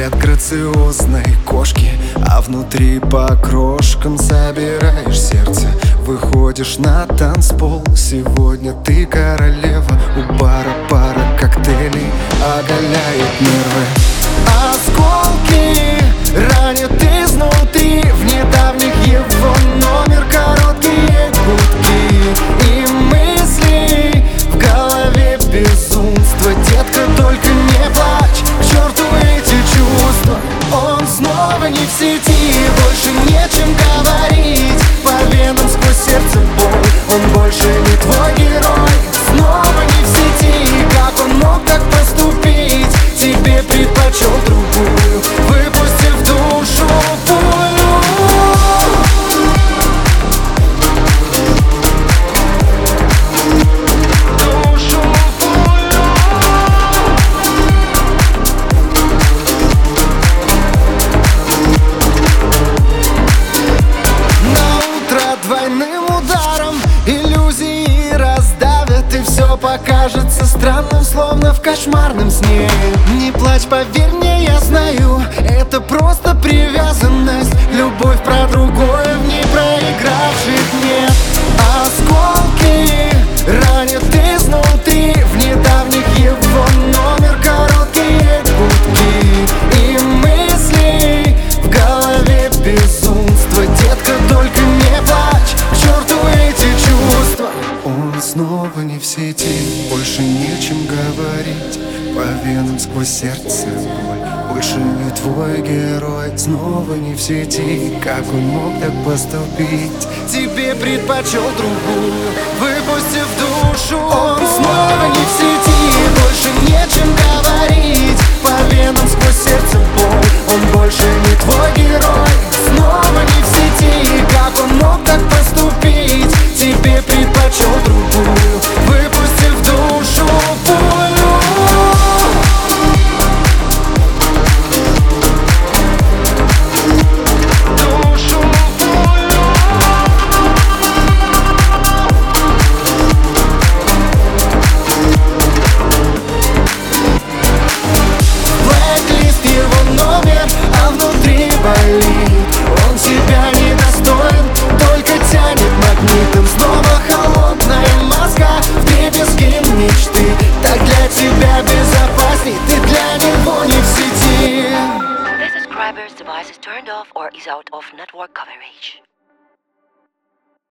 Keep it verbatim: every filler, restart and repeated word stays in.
Взгляд грациозной кошки, а внутри по крошкам собираешь сердце. Выходишь на танцпол, сегодня ты королева. У бара пара коктейлей оголяет нервы. Осколки ранят изнутри, в недавних его номер короткие гудки. И мысли в голове безумство. Детка, только не плачь, к черту эти чувства. Он снова не в сети, больше нечем говорить. По венам сквозь сердце боль, он больше не твой герой. Снова не в сети, как он мог так поступить? Тебе предпочел другую, выпустив душу пулю. Душу пулю. На утро двойным ударом иллюзии раздавят, и все покажется странным, словно в кошмарном сне. Не плачь, поверь мне, я знаю, это просто привязанность. Любовь про другое, в ней проигравших нет. Осколки ранят изнутри, в недавних его номер короткие гудки. И мысли в голове безумство. Детка, только не плачь, к черту эти чувства. Он снова не в сети, больше нечем говорить. По венам сквозь сердце боль, больше не твой герой. Снова не в сети, как он мог так поступить? Тебе предпочел другую, выпустив душу. Он снова не в сети, больше нечем говорить. По венам сквозь сердце боль, он больше не твой герой. Снова не в сети, как он мог так поступить? Тебе предпочел другую, выпустив душу пулю. Он себя недостоин, только тянет магнитом. Снова холодная маска, вдребезги мечты. Так для тебя безопасней, ты для него не в сети. The subscriber's device is turned off or is out of network coverage.